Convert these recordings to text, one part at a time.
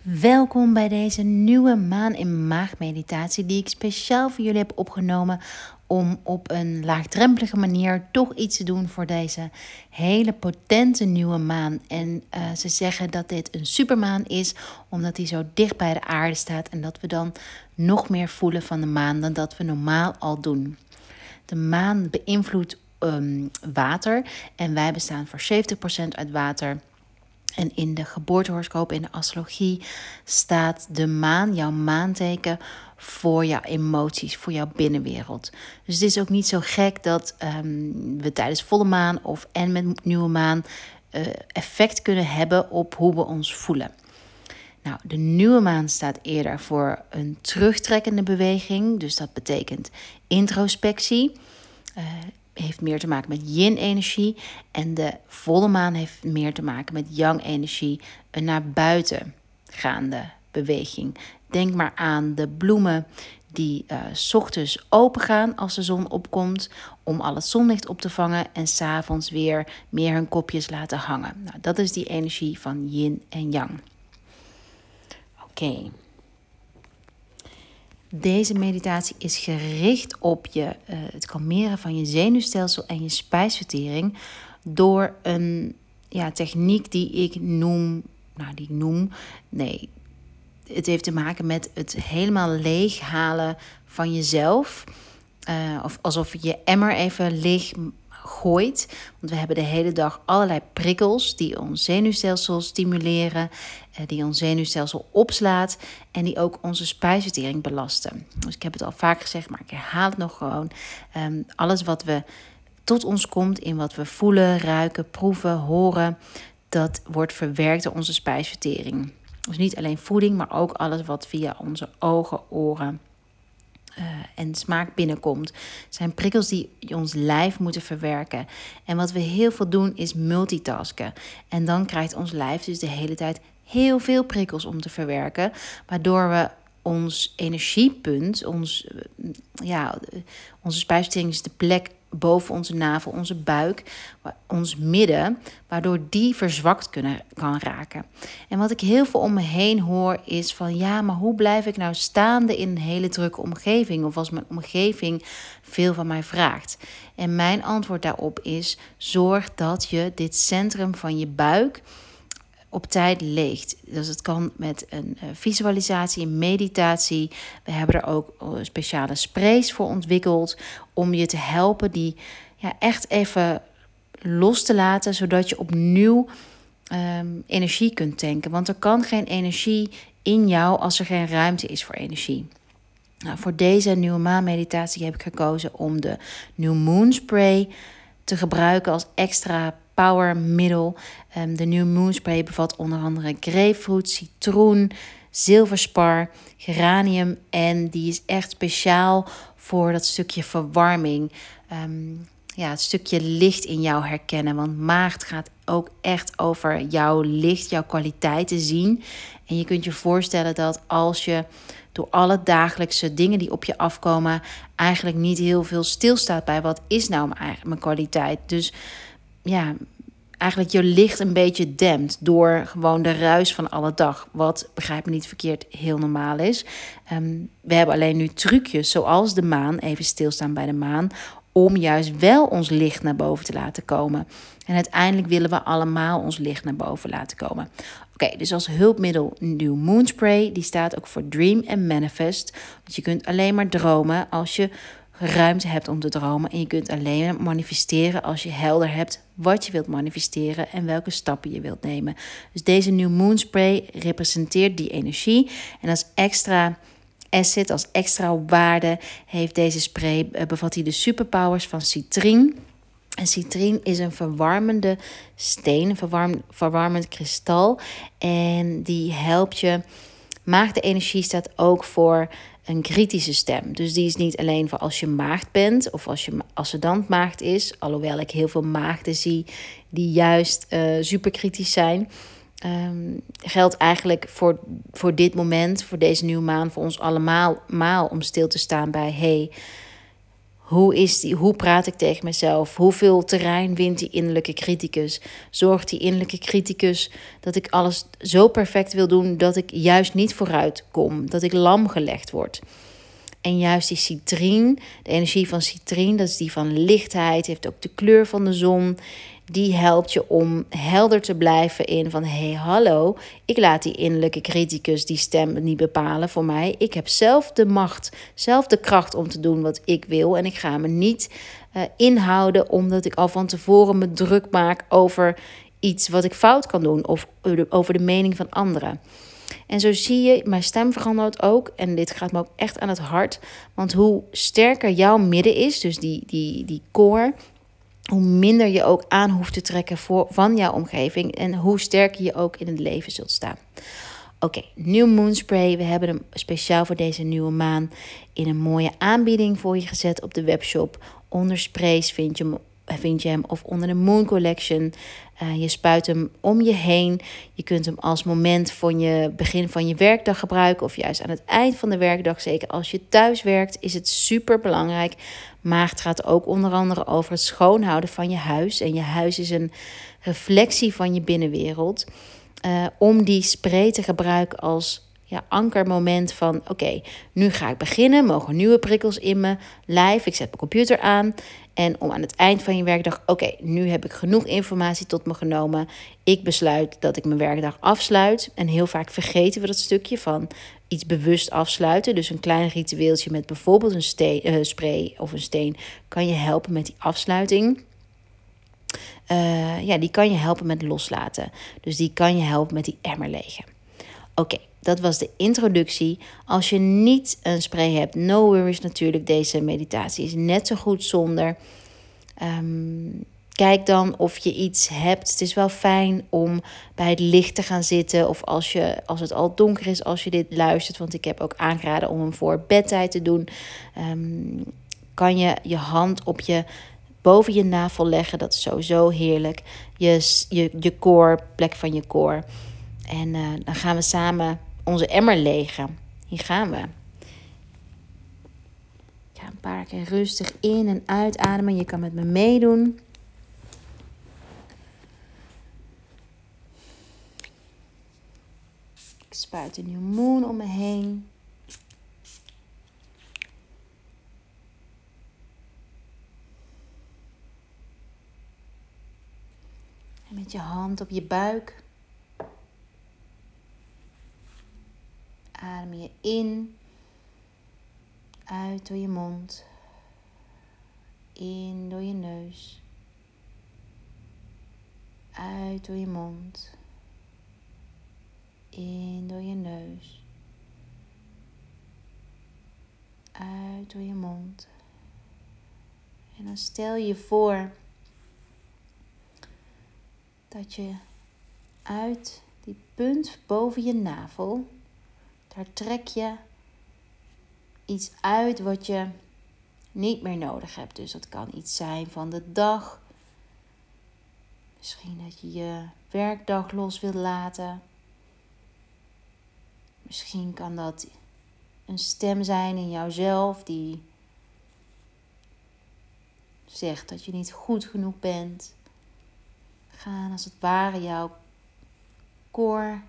Welkom bij deze nieuwe maan in maagmeditatie die ik speciaal voor jullie heb opgenomen om op een laagdrempelige manier toch iets te doen voor deze hele potente nieuwe maan. En ze zeggen dat dit een supermaan is omdat hij zo dicht bij de aarde staat en dat we dan nog meer voelen van de maan dan dat we normaal al doen. De maan beïnvloedt water en wij bestaan voor 70% uit water. En in de geboortehoroscoop, in de astrologie, staat de maan, jouw maanteken, voor jouw emoties, voor jouw binnenwereld. Dus het is ook niet zo gek dat we tijdens volle maan en met nieuwe maan effect kunnen hebben op hoe we ons voelen. Nou, de nieuwe maan staat eerder voor een terugtrekkende beweging. Dus dat betekent introspectie. Heeft meer te maken met yin-energie. En de volle maan heeft meer te maken met yang-energie. Een naar buiten gaande beweging. Denk maar aan de bloemen die 's ochtends open gaan als de zon opkomt, om al het zonlicht op te vangen en 's avonds weer meer hun kopjes laten hangen. Nou, dat is die energie van yin en yang. Oké. Deze meditatie is gericht op het kalmeren van je zenuwstelsel en je spijsvertering door een techniek die ik noem. Nee, het heeft te maken met het helemaal leeghalen van jezelf. Of alsof je je emmer even leeg gooit. Want we hebben de hele dag allerlei prikkels die ons zenuwstelsel stimuleren, die ons zenuwstelsel opslaat en die ook onze spijsvertering belasten. Dus ik heb het al vaak gezegd, maar ik herhaal het nog gewoon. Alles wat we tot ons komt, in wat we voelen, ruiken, proeven, horen, dat wordt verwerkt door onze spijsvertering. Dus niet alleen voeding, maar ook alles wat via onze ogen, oren en smaak binnenkomt. Het zijn prikkels die ons lijf moeten verwerken. En wat we heel veel doen is multitasken. En dan krijgt ons lijf dus de hele tijd heel veel prikkels om te verwerken, waardoor we ons energiepunt, onze spijsvertering is de plek boven onze navel, onze buik, ons midden, waardoor die verzwakt kan raken. En wat ik heel veel om me heen hoor is van maar hoe blijf ik nou staande in een hele drukke omgeving of als mijn omgeving veel van mij vraagt? En mijn antwoord daarop is: zorg dat je dit centrum van je buik op tijd leegt. Dus het kan met een visualisatie, een meditatie. We hebben er ook speciale sprays voor ontwikkeld om je te helpen die echt even los te laten, zodat je opnieuw energie kunt tanken. Want er kan geen energie in jou als er geen ruimte is voor energie. Nou, voor deze nieuwe maanmeditatie heb ik gekozen om de New Moon Spray te gebruiken als extra powermiddel. De New Moon Spray bevat onder andere grapefruit, citroen, zilverspar, geranium. En die is echt speciaal voor dat stukje verwarming. Het stukje licht in jou herkennen. Want maagd gaat ook echt over jouw licht, jouw kwaliteiten zien. En je kunt je voorstellen dat als je door alle dagelijkse dingen die op je afkomen eigenlijk niet heel veel stilstaat bij wat is nou mijn kwaliteit. Dus eigenlijk je licht een beetje dempt door gewoon de ruis van alle dag. Wat, begrijp me niet verkeerd, heel normaal is. We hebben alleen nu trucjes zoals de maan, even stilstaan bij de maan, om juist wel ons licht naar boven te laten komen. En uiteindelijk willen we allemaal ons licht naar boven laten komen. Oké, dus als hulpmiddel New Moon Spray. Die staat ook voor Dream and Manifest. Want je kunt alleen maar dromen als je ruimte hebt om te dromen. En je kunt alleen manifesteren als je helder hebt wat je wilt manifesteren en welke stappen je wilt nemen. Dus deze New Moon Spray representeert die energie. En als extra asset, als extra waarde heeft deze spray, bevat hij de superpowers van citrien. En citrien is een verwarmende steen, een verwarmend kristal. En die helpt je. Maagdenergie staat ook voor een kritische stem. Dus die is niet alleen voor als je maagd bent of als je ascendant maagd is. Alhoewel ik heel veel maagden zie die juist superkritisch zijn. Geldt eigenlijk voor dit moment, voor deze nieuwe maan, voor ons allemaal om stil te staan bij: Hoe praat ik tegen mezelf? Hoeveel terrein wint die innerlijke criticus? Zorgt die innerlijke criticus dat ik alles zo perfect wil doen dat ik juist niet vooruit kom, dat ik lam gelegd word? En juist die citrien, de energie van citrien, dat is die van lichtheid, heeft ook de kleur van de zon. Die helpt je om helder te blijven in van, hey, hallo, ik laat die innerlijke criticus die stem niet bepalen voor mij. Ik heb zelf de macht, zelf de kracht om te doen wat ik wil. En ik ga me niet inhouden omdat ik al van tevoren me druk maak over iets wat ik fout kan doen of over de mening van anderen. En zo zie je, mijn stem verandert ook. En dit gaat me ook echt aan het hart. Want hoe sterker jouw midden is, dus die core, hoe minder je ook aan hoeft te trekken van jouw omgeving. En hoe sterker je ook in het leven zult staan. Oké, New Moon Spray. We hebben hem speciaal voor deze nieuwe maan in een mooie aanbieding voor je gezet op de webshop. Onder sprays vind je hem of onder de Moon Collection. Je spuit hem om je heen. Je kunt hem als moment van je begin van je werkdag gebruiken. Of juist aan het eind van de werkdag. Zeker als je thuis werkt is het super belangrijk. Maar het gaat ook onder andere over het schoonhouden van je huis. En je huis is een reflectie van je binnenwereld. Om die spray te gebruiken als ankermoment van oké, nu ga ik beginnen. Mogen nieuwe prikkels in mijn lijf. Ik zet mijn computer aan. En om aan het eind van je werkdag, oké, nu heb ik genoeg informatie tot me genomen. Ik besluit dat ik mijn werkdag afsluit. En heel vaak vergeten we dat stukje van iets bewust afsluiten. Dus een klein ritueeltje met bijvoorbeeld een spray of een steen kan je helpen met die afsluiting. Die kan je helpen met loslaten. Dus die kan je helpen met die emmer legen. Oké, dat was de introductie. Als je niet een spray hebt, no worries natuurlijk. Deze meditatie is net zo goed zonder. Kijk dan of je iets hebt. Het is wel fijn om bij het licht te gaan zitten. Of als het al donker is, als je dit luistert. Want ik heb ook aangeraden om hem voor bedtijd te doen. Kan je je hand boven je navel leggen. Dat is sowieso heerlijk. Je core, plek van je core. En dan gaan we samen onze emmer legen. Hier gaan we. Ik ga een paar keer rustig in- en uitademen. Je kan met me meedoen. Ik spuit de New Moon om me heen. En met je hand op je buik adem je in, uit door je mond, in door je neus, uit door je mond, in door je neus, uit door je mond. En dan stel je voor dat je uit die punt boven je navel, daar trek je iets uit wat je niet meer nodig hebt. Dus dat kan iets zijn van de dag. Misschien dat je je werkdag los wilt laten. Misschien kan dat een stem zijn in jouzelf die zegt dat je niet goed genoeg bent. Gaan als het ware jouw core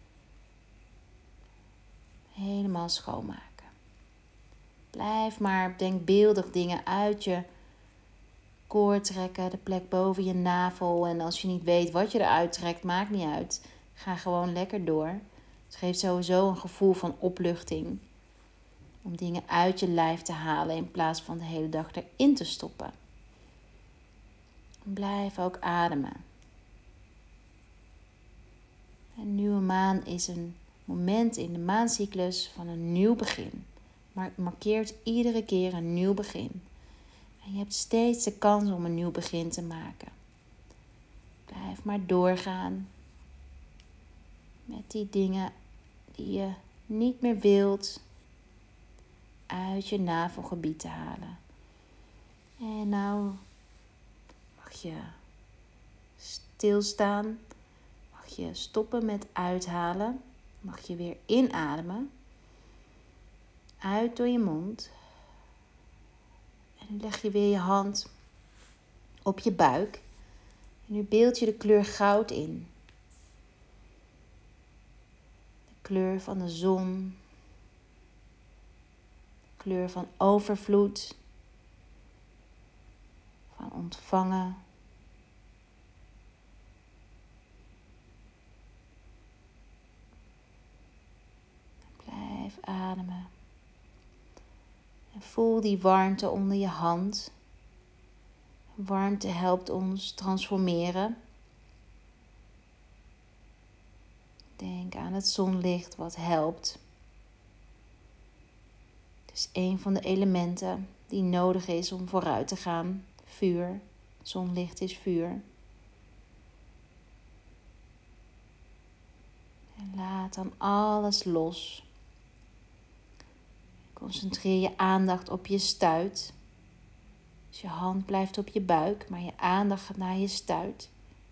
helemaal schoonmaken. Blijf maar denkbeeldig dingen uit je core trekken, de plek boven je navel. En als je niet weet wat je eruit trekt, maakt niet uit. Ga gewoon lekker door. Het geeft sowieso een gevoel van opluchting. Om dingen uit je lijf te halen in plaats van de hele dag erin te stoppen. Blijf ook ademen. Een nieuwe maan is een moment in de maancyclus van een nieuw begin. Maar het markeert iedere keer een nieuw begin. En je hebt steeds de kans om een nieuw begin te maken. Blijf maar doorgaan met die dingen die je niet meer wilt uit je navelgebied te halen. En nou mag je stilstaan. Mag je stoppen met uithalen. Mag je weer inademen. Uit door je mond. En nu leg je weer je hand op je buik. En nu beeld je de kleur goud in. De kleur van de zon. De kleur van overvloed. Van ontvangen. Blijf ademen. En voel die warmte onder je hand. Warmte helpt ons transformeren. Denk aan het zonlicht wat helpt. Het is een van de elementen die nodig is om vooruit te gaan. Vuur. Zonlicht is vuur. En laat dan alles los. Concentreer je aandacht op je stuit. Dus je hand blijft op je buik, maar je aandacht gaat naar je stuit.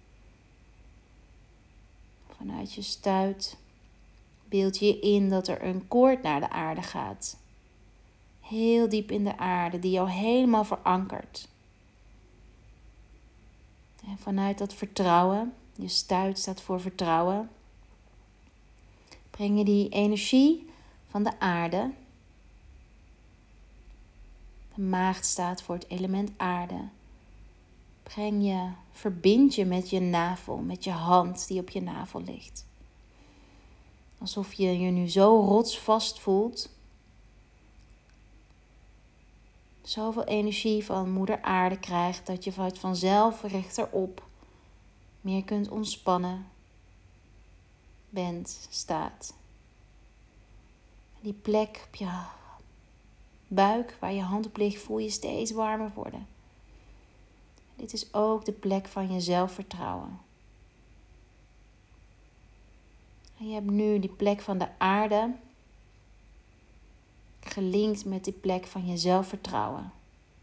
Vanuit je stuit beeld je in dat er een koord naar de aarde gaat. Heel diep in de aarde, die jou helemaal verankert. En vanuit dat vertrouwen, je stuit staat voor vertrouwen, breng je die energie van de aarde. De maagd staat voor het element aarde. Verbind je met je navel, met je hand die op je navel ligt. Alsof je je nu zo rotsvast voelt. Zoveel energie van moeder aarde krijgt dat je vanzelf rechterop meer kunt ontspannen. Bent, staat. Die plek op je buik waar je hand op ligt voel je steeds warmer worden. Dit is ook de plek van je zelfvertrouwen. En je hebt nu die plek van de aarde gelinkt met die plek van je zelfvertrouwen.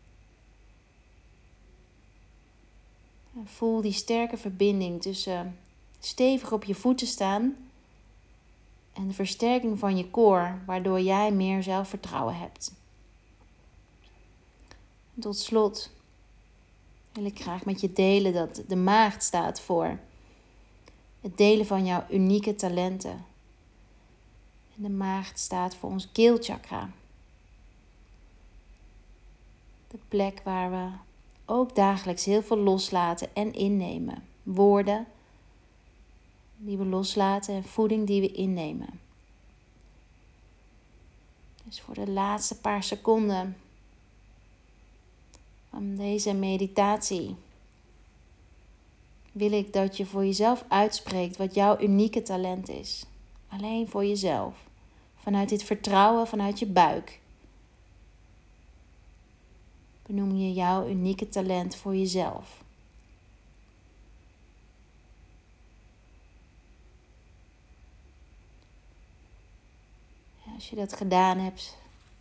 En voel die sterke verbinding tussen stevig op je voeten staan en de versterking van je core, waardoor jij meer zelfvertrouwen hebt. En tot slot wil ik graag met je delen dat de maagd staat voor het delen van jouw unieke talenten. En de maagd staat voor ons keelchakra. De plek waar we ook dagelijks heel veel loslaten en innemen. Woorden die we loslaten en voeding die we innemen. Dus voor de laatste paar seconden van deze meditatie wil ik dat je voor jezelf uitspreekt wat jouw unieke talent is. Alleen voor jezelf. Vanuit dit vertrouwen, vanuit je buik. Benoem je jouw unieke talent voor jezelf. Ja, als je dat gedaan hebt,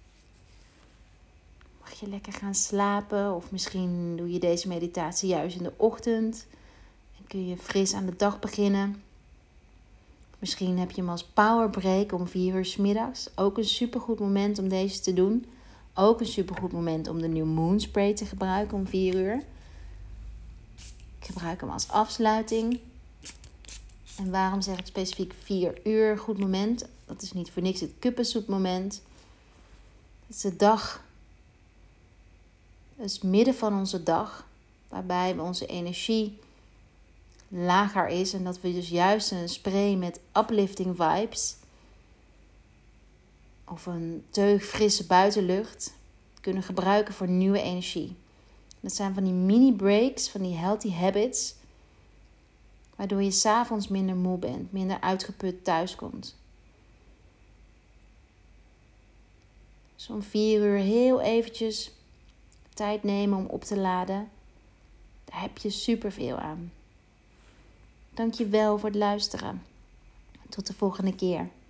mag je lekker gaan slapen. Of misschien doe je deze meditatie juist in de ochtend. En kun je fris aan de dag beginnen. Misschien heb je hem als powerbreak om 4 uur 's middags. Ook een supergoed moment om deze te doen. Ook een supergoed moment om de New Moon Spray te gebruiken om 4 uur. Ik gebruik hem als afsluiting. En waarom zeg ik specifiek 4 uur goed moment? Dat is niet voor niks het kuppensoepmoment. Het is de dag. Het is het midden van onze dag. Waarbij onze energie lager is. En dat we dus juist een spray met uplifting vibes. Of een teug frisse buitenlucht kunnen gebruiken voor nieuwe energie. Dat zijn van die mini breaks, van die healthy habits. Waardoor je 's avonds minder moe bent, minder uitgeput thuiskomt. Dus om 4 uur heel eventjes tijd nemen om op te laden. Daar heb je superveel aan. Dank je wel voor het luisteren. Tot de volgende keer.